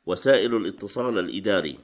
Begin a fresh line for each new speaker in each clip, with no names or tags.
وسائل الاتصال الإداري.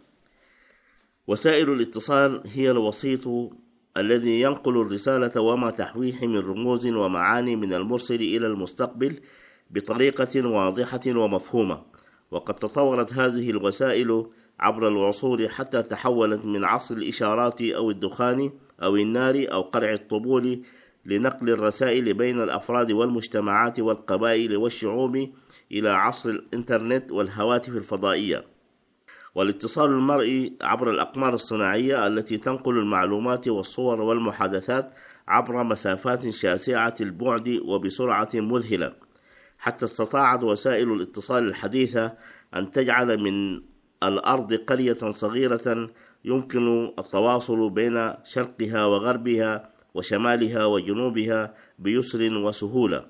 وسائل الاتصال هي الوسيط الذي ينقل الرسالة وما تحويه من رموز ومعاني من المرسل إلى المستقبل بطريقة واضحة ومفهومة. وقد تطورت هذه الوسائل عبر العصور حتى تحولت من عصر الإشارات أو الدخان أو النار أو قرع الطبول لنقل الرسائل بين الأفراد والمجتمعات والقبائل والشعوب إلى عصر الإنترنت والهواتف الفضائية. والاتصال المرئي عبر الأقمار الصناعية التي تنقل المعلومات والصور والمحادثات عبر مسافات شاسعة البعد وبسرعة مذهلة، حتى استطاعت وسائل الاتصال الحديثة أن تجعل من الأرض قرية صغيرة يمكن التواصل بين شرقها وغربها وشمالها وجنوبها بيسر وسهولة.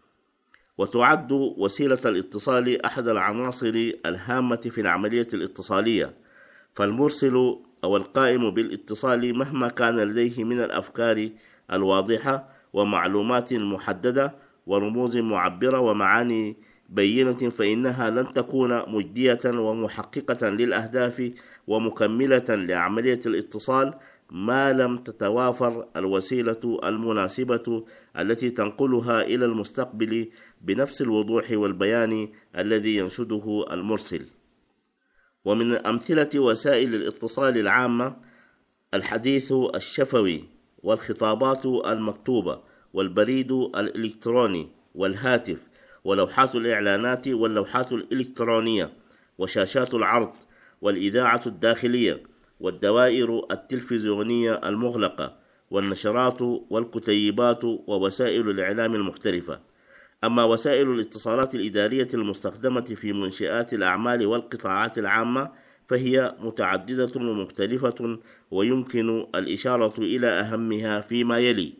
وتعد وسيلة الاتصال أحد العناصر الهامة في العملية الاتصالية، فالمرسل أو القائم بالاتصال مهما كان لديه من الأفكار الواضحة ومعلومات محددة ورموز معبرة ومعاني بينة، فإنها لن تكون مجدية ومحققة للأهداف ومكملة لعملية الاتصال ما لم تتوافر الوسيلة المناسبة التي تنقلها إلى المستقبل بنفس الوضوح والبيان الذي ينشده المرسل. ومن أمثلة وسائل الاتصال العامة الحديث الشفوي والخطابات المكتوبة والبريد الإلكتروني والهاتف ولوحات الإعلانات واللوحات الإلكترونية وشاشات العرض والإذاعة الداخلية والدوائر التلفزيونية المغلقة والنشرات والكتيبات ووسائل الإعلام المختلفة. أما وسائل الاتصالات الإدارية المستخدمة في منشآت الأعمال والقطاعات العامة فهي متعددة ومختلفة، ويمكن الإشارة إلى أهمها فيما يلي: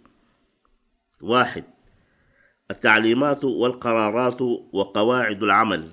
1. التعليمات والقرارات وقواعد العمل.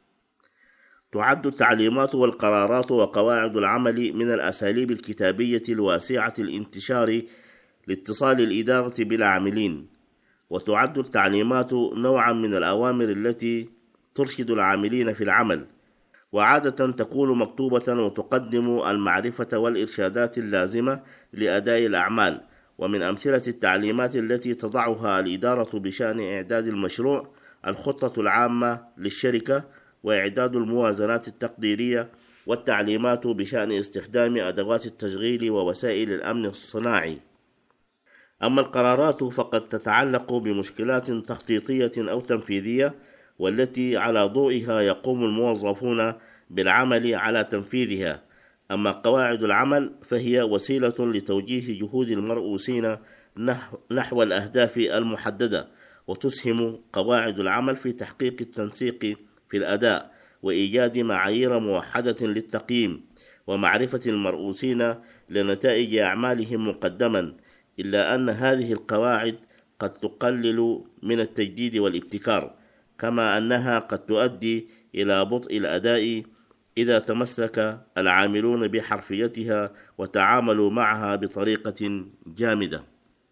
تعد التعليمات والقرارات وقواعد العمل من الأساليب الكتابية الواسعة الانتشار لاتصال الإدارة بالعاملين، وتعد التعليمات نوعا من الأوامر التي ترشد العاملين في العمل، وعادة تكون مكتوبة وتقدم المعرفة والإرشادات اللازمة لأداء الأعمال. ومن أمثلة التعليمات التي تضعها الإدارة بشأن إعداد المشروع الخطة العامة للشركة وإعداد الموازنات التقديرية، والتعليمات بشأن استخدام أدوات التشغيل ووسائل الأمن الصناعي. أما القرارات فقد تتعلق بمشكلات تخطيطية أو تنفيذية، والتي على ضوئها يقوم الموظفون بالعمل على تنفيذها. أما قواعد العمل فهي وسيلة لتوجيه جهود المرؤوسين نحو الأهداف المحددة، وتسهم قواعد العمل في تحقيق التنسيق في الأداء وإيجاد معايير موحدة للتقييم ومعرفة المرؤوسين لنتائج أعمالهم مقدما، إلا أن هذه القواعد قد تقلل من التجديد والابتكار، كما أنها قد تؤدي إلى بطء الأداء إذا تمسك العاملون بحرفيتها وتعاملوا معها بطريقة جامدة.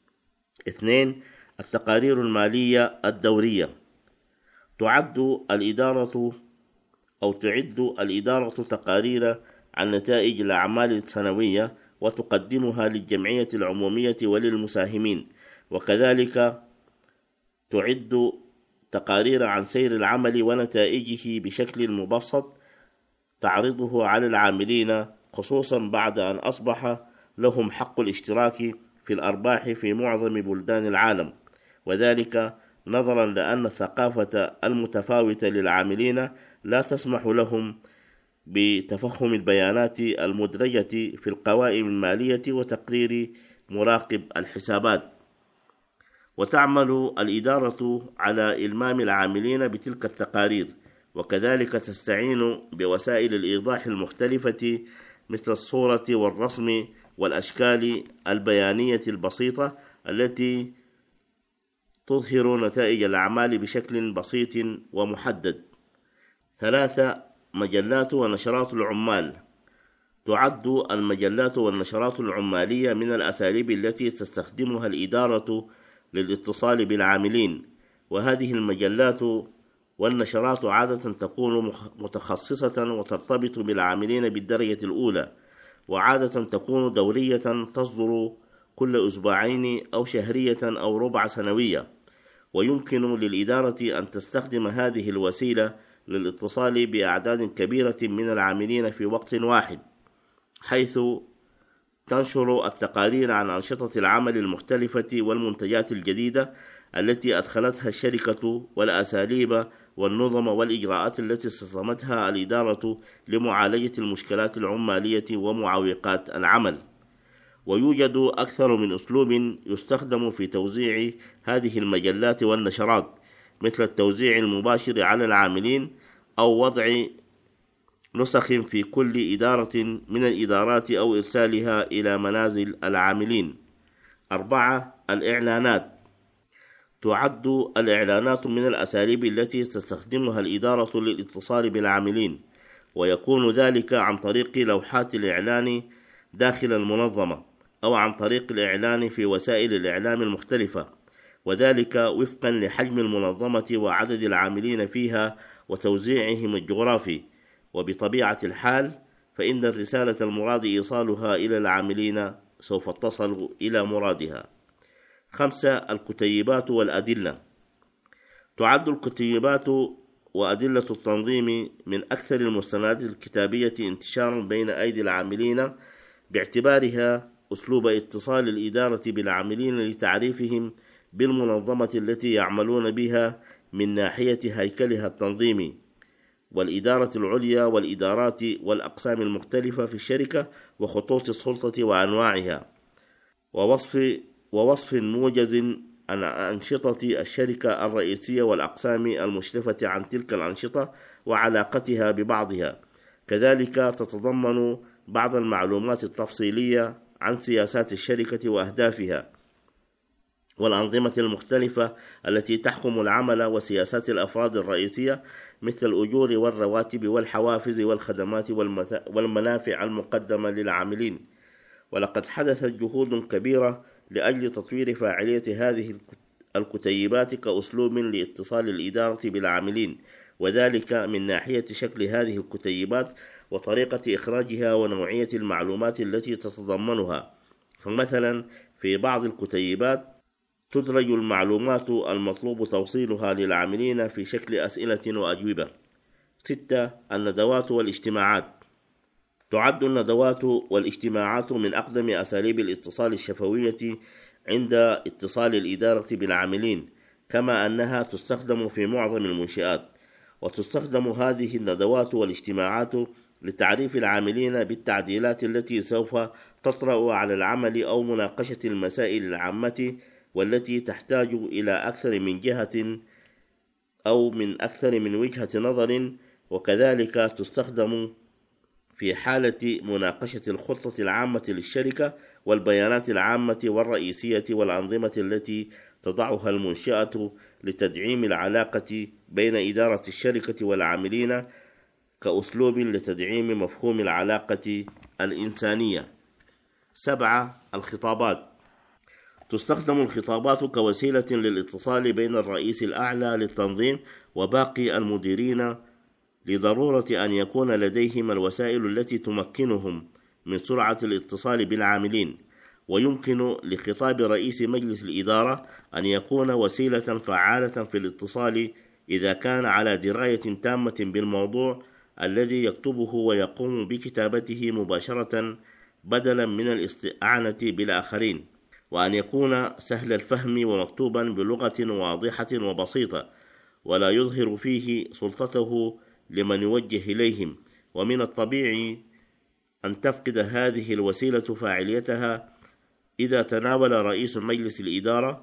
2. التقارير المالية الدورية. تعد الإدارة تقارير عن نتائج الأعمال السنوية وتقدمها للجمعية العمومية وللمساهمين، وكذلك تعد تقارير عن سير العمل ونتائجه بشكل مبسط تعرضه على العاملين، خصوصا بعد أن أصبح لهم حق الاشتراك في الأرباح في معظم بلدان العالم، وذلك نظرا لأن الثقافة المتفاوتة للعاملين لا تسمح لهم بتفهم البيانات المدرجة في القوائم المالية وتقرير مراقب الحسابات. وتعمل الإدارة على إلمام العاملين بتلك التقارير، وكذلك تستعين بوسائل الإيضاح المختلفة مثل الصورة والرسم والأشكال البيانية البسيطة التي تظهر نتائج الأعمال بشكل بسيط ومحدد. 3. مجلات ونشرات العمال. تعد المجلات والنشرات العمالية من الأساليب التي تستخدمها الإدارة للاتصال بالعاملين، وهذه المجلات والنشرات عادة تكون متخصصة وترتبط بالعاملين بالدرجة الأولى، وعادة تكون دورية تصدر كل أسبوعين أو شهرية أو ربع سنوية. ويمكن للإدارة أن تستخدم هذه الوسيلة للاتصال بأعداد كبيرة من العاملين في وقت واحد، حيث تنشر التقارير عن أنشطة العمل المختلفة والمنتجات الجديدة التي أدخلتها الشركة، والأساليب والنظم والإجراءات التي استخدمتها الإدارة لمعالجة المشكلات العمالية ومعوقات العمل. ويوجد أكثر من أسلوب يستخدم في توزيع هذه المجلات والنشرات، مثل التوزيع المباشر على العاملين أو وضع نسخ في كل إدارة من الإدارات أو إرسالها إلى منازل العاملين. 4. الإعلانات. تعد الإعلانات من الأساليب التي تستخدمها الإدارة للاتصال بالعاملين، ويكون ذلك عن طريق لوحات الإعلان داخل المنظمة، أو عن طريق الإعلان في وسائل الإعلام المختلفة، وذلك وفقا لحجم المنظمة وعدد العاملين فيها وتوزيعهم الجغرافي. وبطبيعة الحال فإن الرسالة المراد إيصالها إلى العاملين سوف تصل إلى مرادها. 5. الكتيبات والأدلة. تعد الكتيبات وأدلة التنظيم من أكثر المستندات الكتابية انتشارا بين أيدي العاملين، باعتبارها أسلوب اتصال الإدارة بالعاملين لتعريفهم بالمنظمة التي يعملون بها من ناحية هيكلها التنظيمي، والإدارة العليا والإدارات والأقسام المختلفة في الشركة، وخطوط السلطة وأنواعها، ووصف موجز عن أنشطة الشركة الرئيسية والأقسام المشرفة عن تلك الأنشطة وعلاقتها ببعضها. كذلك تتضمن بعض المعلومات التفصيلية عن سياسات الشركة وأهدافها والأنظمة المختلفة التي تحكم العمل وسياسات الأفراد الرئيسية، مثل الأجور والرواتب والحوافز والخدمات والمنافع المقدمة للعاملين. ولقد حدثت جهود كبيرة لأجل تطوير فاعلية هذه الكتيبات كأسلوب لاتصال الإدارة بالعاملين، وذلك من ناحية شكل هذه الكتيبات وطريقة إخراجها ونوعية المعلومات التي تتضمنها. فمثلا في بعض الكتيبات تدرج المعلومات المطلوب توصيلها للعاملين في شكل أسئلة وأجوبة. 6. الندوات والاجتماعات. تعد الندوات والاجتماعات من أقدم أساليب الاتصال الشفوية عند اتصال الإدارة بالعاملين، كما أنها تستخدم في معظم المنشآت. وتستخدم هذه الندوات والاجتماعات لتعريف العاملين بالتعديلات التي سوف تطرأ على العمل أو مناقشة المسائل العامة، والتي تحتاج إلى أكثر من جهة أو من أكثر من وجهة نظر. وكذلك تستخدم في حالة مناقشة الخطة العامة للشركة والبيانات العامة والرئيسية والأنظمة التي تضعها المنشأة لتدعيم العلاقة بين إدارة الشركة والعاملين كأسلوب لتدعيم مفهوم العلاقة الإنسانية. 7. الخطابات. تستخدم الخطابات كوسيلة للاتصال بين الرئيس الأعلى للتنظيم وباقي المديرين، لضرورة أن يكون لديهم الوسائل التي تمكنهم من سرعة الاتصال بالعاملين. ويمكن لخطاب رئيس مجلس الإدارة أن يكون وسيلة فعالة في الاتصال إذا كان على دراية تامة بالموضوع الذي يكتبه ويقوم بكتابته مباشرة بدلا من الاستعانة بالآخرين، وأن يكون سهل الفهم ومكتوبا بلغة واضحة وبسيطة، ولا يظهر فيه سلطته لمن يوجه إليهم. ومن الطبيعي أن تفقد هذه الوسيلة فاعليتها إذا تناول رئيس مجلس الإدارة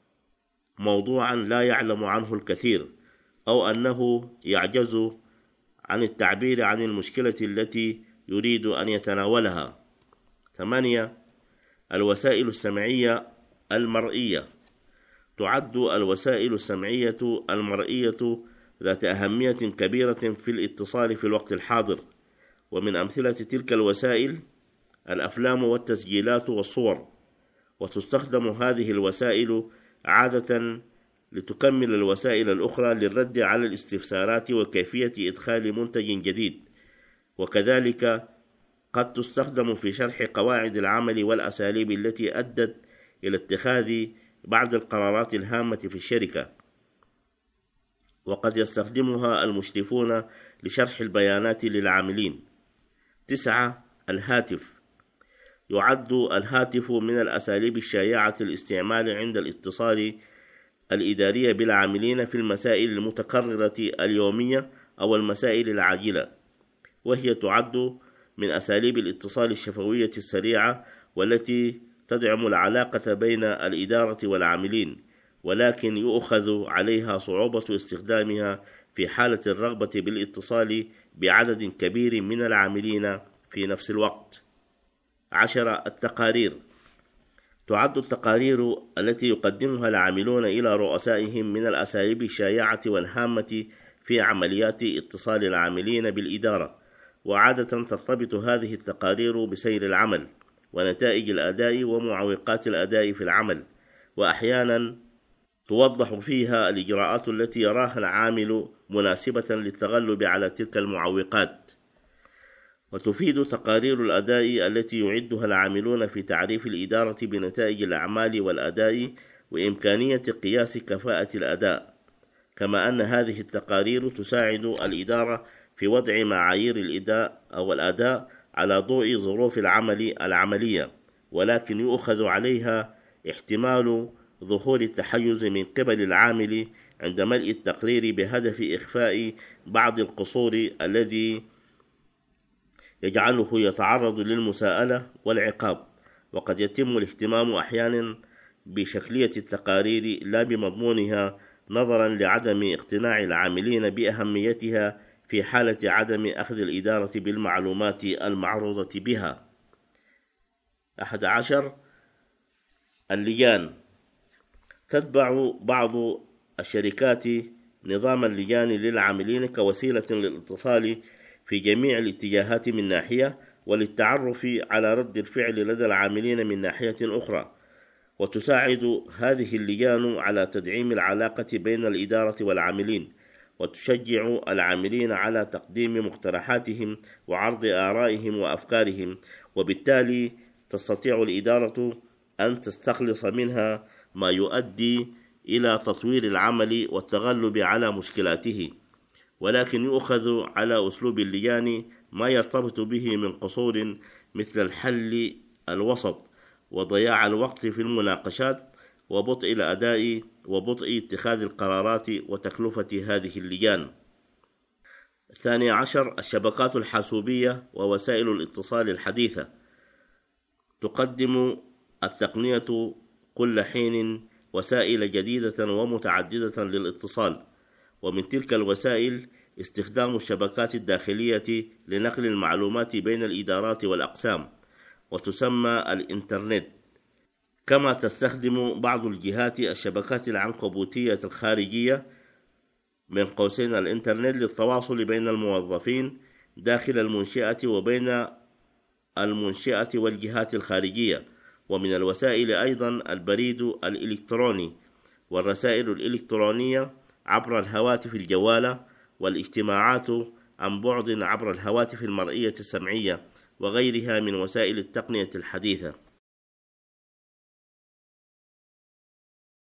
موضوعا لا يعلم عنه الكثير، أو أنه يعجز عن التعبير عن المشكلة التي يريد أن يتناولها. 8. الوسائل السمعية المرئية. تعد الوسائل السمعية المرئية ذات أهمية كبيرة في الاتصال في الوقت الحاضر، ومن أمثلة تلك الوسائل الأفلام والتسجيلات والصور. وتستخدم هذه الوسائل عادة لتكمل الوسائل الأخرى للرد على الاستفسارات وكيفية إدخال منتج جديد، وكذلك قد تستخدم في شرح قواعد العمل والأساليب التي أدت إلى اتخاذ بعض القرارات الهامة في الشركة، وقد يستخدمها المشرفون لشرح البيانات للعاملين. 9. الهاتف. يعد الهاتف من الأساليب الشائعة الاستعمال عند الاتصال الإداري بالعاملين في المسائل المتكررة اليومية أو المسائل العاجلة، وهي تعد من أساليب الاتصال الشفوية السريعة والتي تدعم العلاقة بين الإدارة والعاملين، ولكن يؤخذ عليها صعوبة استخدامها في حالة الرغبة بالاتصال بعدد كبير من العاملين في نفس الوقت. 10. التقارير. تعد التقارير التي يقدمها العاملون إلى رؤسائهم من الأساليب الشائعة والهامة في عمليات اتصال العاملين بالإدارة، وعادة ترتبط هذه التقارير بسير العمل ونتائج الأداء ومعوقات الأداء في العمل، وأحيانا توضح فيها الإجراءات التي يراها العامل مناسبة للتغلب على تلك المعوقات. وتفيد تقارير الأداء التي يعدها العاملون في تعريف الإدارة بنتائج الأعمال والأداء وإمكانية قياس كفاءة الأداء، كما أن هذه التقارير تساعد الإدارة في وضع معايير الأداء على ضوء ظروف العمل العملية، ولكن يؤخذ عليها احتمال ظهور التحيز من قبل العامل عند ملء التقرير بهدف إخفاء بعض القصور الذي يجعله يتعرض للمساءلة والعقاب. وقد يتم الاهتمام أحيانا بشكلية التقارير لا بمضمونها، نظرا لعدم اقتناع العاملين بأهميتها في حالة عدم أخذ الإدارة بالمعلومات المعروضة بها. 11. اللجان. تتبع بعض الشركات نظام اللجان للعاملين كوسيلة للاتصال في جميع الاتجاهات من ناحية، وللتعرف على رد الفعل لدى العاملين من ناحية أخرى، وتساعد هذه اللجان على تدعيم العلاقة بين الإدارة والعاملين، وتشجع العاملين على تقديم مقترحاتهم وعرض آرائهم وأفكارهم، وبالتالي تستطيع الإدارة أن تستخلص منها ما يؤدي إلى تطوير العمل والتغلب على مشكلاته، ولكن يؤخذ على أسلوب اللجان ما يرتبط به من قصور مثل الحل الوسط وضياع الوقت في المناقشات وبطء الأداء وبطء اتخاذ القرارات وتكلفة هذه اللجان. 12. الشبكات الحاسوبية ووسائل الاتصال الحديثة. تقدم التقنية كل حين وسائل جديدة ومتعددة للاتصال، ومن تلك الوسائل استخدام الشبكات الداخلية لنقل المعلومات بين الإدارات والأقسام، وتسمى الإنترنت. كما تستخدم بعض الجهات الشبكات العنكبوتية الخارجية من قوسين الإنترنت للتواصل بين الموظفين داخل المنشأة وبين المنشأة والجهات الخارجية. ومن الوسائل أيضا البريد الإلكتروني والرسائل الإلكترونية عبر الهواتف الجوالة والاجتماعات عن بعد عبر الهواتف المرئية السمعية وغيرها من وسائل التقنية الحديثة.